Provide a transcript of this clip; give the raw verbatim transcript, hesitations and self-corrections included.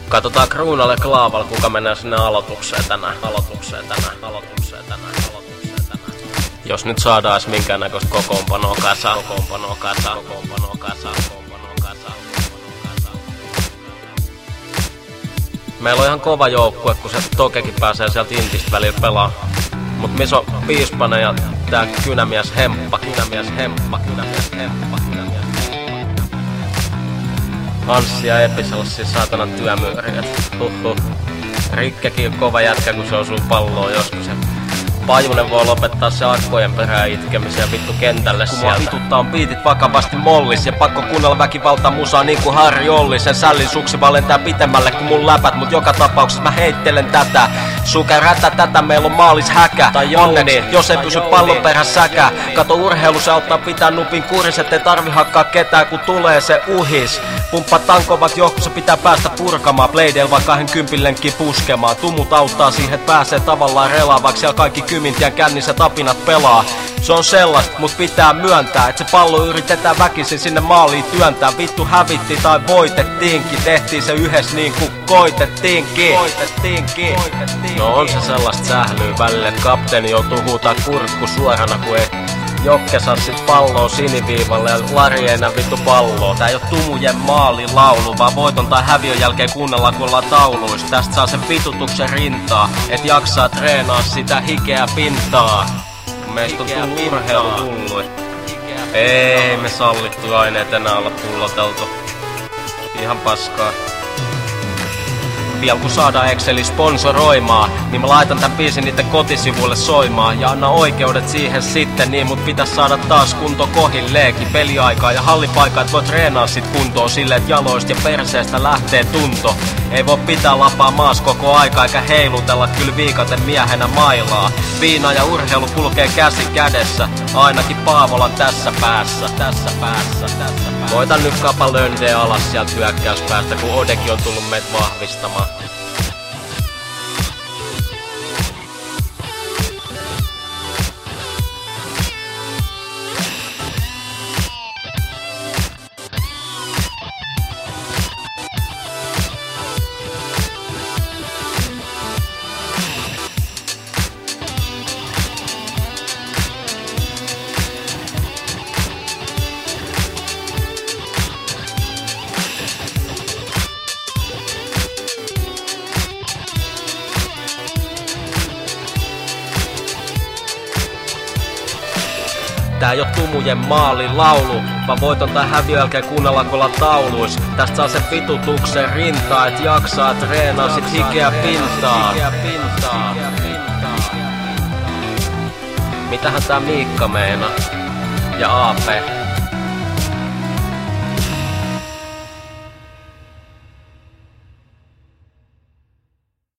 Katsotaan Kruunalla ja Klaavalla, kuka menee sinne aloitukseen tänään. Aloitukseen tänään. Aloitukseen tänään. Aloitukseen tänään. Jos nyt saadaan edes minkäännäköistä kokoonpanoa kasaan. Kokoonpanoa kasaan. Kokoonpanoa kasaan. Kokoonpanoa kasaan. Meillä on ihan kova joukkue, kun se Tokekin pääsee sieltä Intistä välillä pelaa. Mut missä on Piispanen ja tää kynämies Hemppa. Kynämies Hemppa. Kynämies Hemppa. Kynämies Hemppa. Anssi ja Epi sellaisia saatanan työmyyriä. Huhhuh. Rikkekin on kova jätkä, kun se osuu palloon joskus. Pajunen voi lopettaa se akkojen perään itkemisen ja vittu kentälle kun sieltä. Kun mua vituttaa on biitit vakavasti mollis ja pakko kuunnella väkivalta musaa niin kuin Harri Olli. Sen sällin suksiva lentää pitemmälle kuin mun läpät, mut joka tapauksessa mä heittelen tätä. Suke rätä tätä, meillä on maalis häkä. Tai Jouni, jos ei pysy pallon perässä säkä. Kato urheilu, se auttaa pitää nupin kuris, ettei tarvi hakkaa ketään kun tulee se uhis. Pumppa tankovat johkussa pitää päästä purkamaan. Bladeilla vaan kahden kympillenkkiin puskemaan. Tumut auttaa siihen, että pääsee tavallaan relaavaksi. Siellä kaikki kymintien kännissä tapinat pelaa. Se on sellaista, mut pitää myöntää, että se pallo yritetään väkisin sinne maaliin työntää. Vittu hävitti tai voitettiinkin. Tehtiin se yhdessä niin kuin koitettiinkin. Koitettiinkin. No on se sellaista sählyä välillä, että kapteeni joutuu huutaa kurkku suorana, kun ei Jokke saa sit palloa siniviivalle ja Lari ei enää vittu palloa. Tää ei oo Tumujen maalilaulu, vaan voiton tai häviön jälkeen kuunnellaan kun ollaan tauluis. Tästä saa sen vitutuksen rintaa, et jaksaa treenaa sitä hikeä pintaa. Meistä on tullut urheilutullut. Ei me sallittu aineet enää olla pulloteltu. Ihan paskaa. Vielä kun saadaan Exceli sponsoroimaan, niin mä laitan tän biisin niitten kotisivuille soimaan. Ja anna oikeudet siihen sitten, niin mut pitäis saada taas kunto kohilleekin. Peliaikaa ja hallipaikaa, et voi treenaa sit kuntoon silleen, et jaloista ja perseestä lähtee tunto. Ei voi pitää lapaa maas koko aika eikä heilutella kyl viikaten miehenä mailaa. Viina ja urheilu kulkee käsi kädessä, ainakin Paavolan tässä päässä. Tässä päässä, tässä päässä. Voitan nyt kapa löndeä alas sieltä hyökkäyspäästä, kun Odekin on tullut meitä vahvistamaan. Tää ei oo Tumujen maalilaulu, vaan voiton tai häviön jälkeen kuunnellaan kun ollaan tauluis. Tästä saa sen vitutuksen rintaa, et jaksaa treenaa sit hikeä pintaa. Mitähän tää Miikka meina? Ja A P.